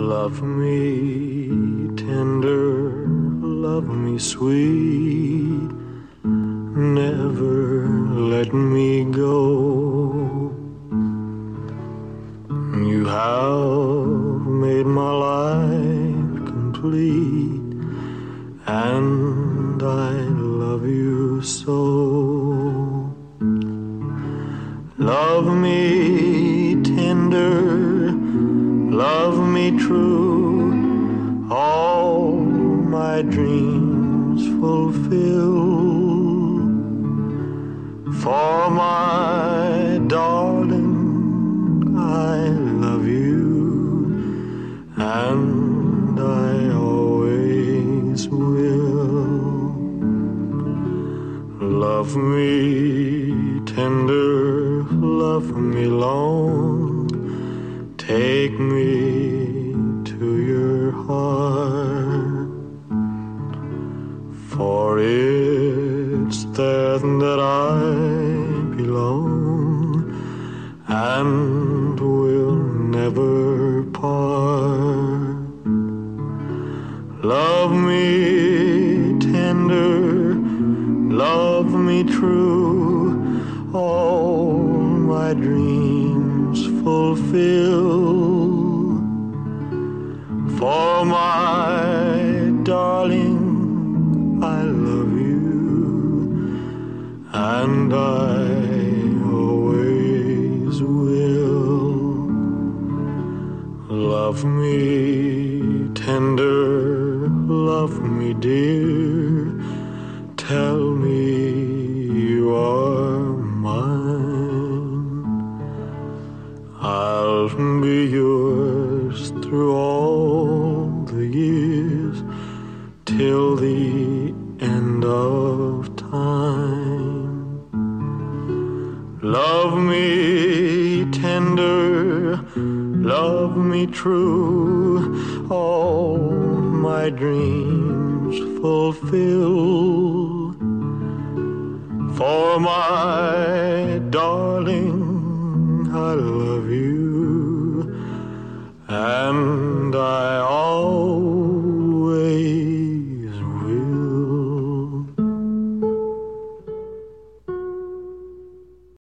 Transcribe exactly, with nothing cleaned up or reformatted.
Love me tender, love me sweet, never let me go. You have made my life complete, and I love you so. Love me tender, love me true, all my dreams fulfill. For my darling, I love you, and I always will. Love me tender, love me long, take me to your heart, for it's there that I belong and will never part. Love me tender, love me true, all my dreams fulfill. For my darling, I love you, and I always will. Love me tender, love me dear, tell me you are mine. I'll be yours through all the years, till the end of time. Love me tender, love me true, all my dreams fulfill. For my darling, I love